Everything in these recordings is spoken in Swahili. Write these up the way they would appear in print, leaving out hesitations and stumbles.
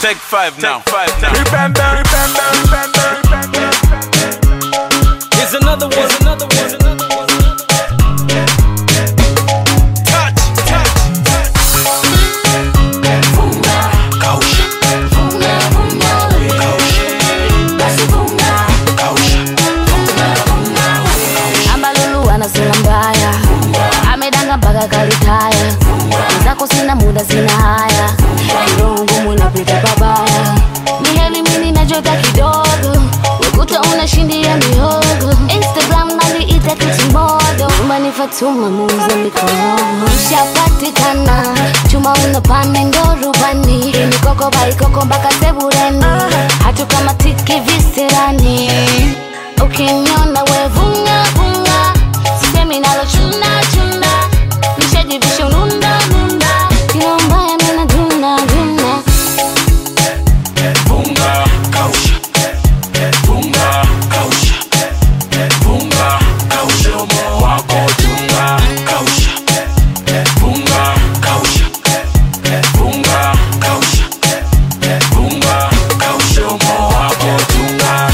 Take five now. Remember. Here's another one. Touch. Ambalulu anasema mbaya, amedanga mpaka kalitaya. Zako sina muda, sina haya, kiroho ngumu inapita pabaya. Ni heli mimi najota kidogo, ukuta unashindia mihogo. Instagram naliita kitimodo, nyumbani Fatuma muuza mikono. Ushapatikana, chuma unapande ndo rubani. Mikoko baikoko mpaka sebureni, hatu kama tiki visirani. Ukiniona we vunga, sisemi nalo chunda. Nishajivisha ununda, kilo mbaya mina duna. Bunga, kausha. Moyo wako tunga, kausha. Bunga, kausha. Moyo wako tunga.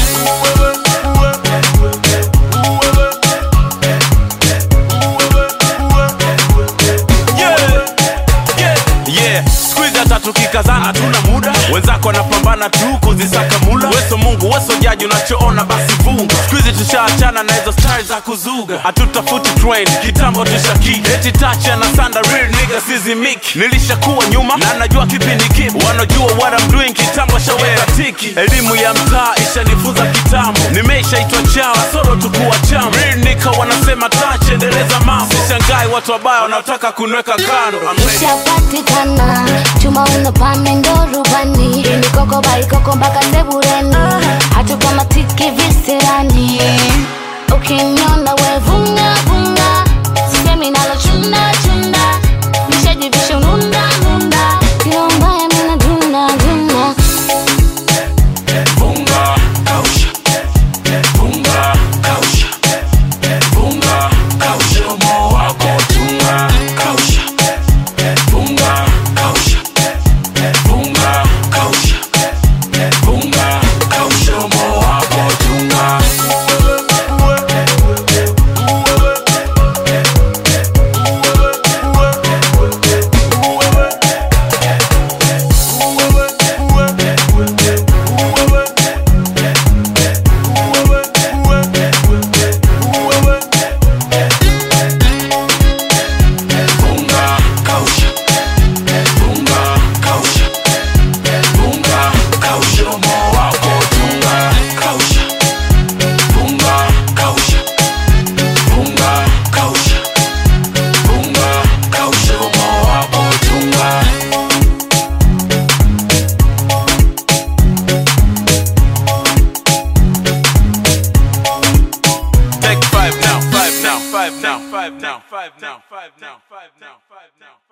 Yeah. Squeeze hata tukikazana tuna muda. Wenzako wanapambana tu kuzisaka mula. Weso Mungu, weso jaji, unachoona basi vunga. Squeeze tushaachana na hizo stars za kuzuga. Hatutafuti trend, kitambo tushaki. Eti touch na sanda, real nigga sizimiki. Nilishakuwa nyuma na najua kipindi kipi. Wanajua what I'm doing, kitambo shaweka tiki. Elimu ya mtaa ishanifunza kitambo. Nimeshaitwa chao, soro tukuwa chamo. Real nigga wanasema touch, endeleza mambo. Sishangai watu wabaya wanaotaka kunweka kando. Ushapatikana, chuma unapande ndo rubani. Mikoko baikoko mpaka sebureni, hatu kama tiki visirani. Ukiniona we vunga, sisemi nalo chunda. Nishajivisha ununda, kilo mbaya mina duna. Bunga, kausha. Moyo wako tunga, kausha. Bunga, kausha. Moyo wako tunga. Take five now.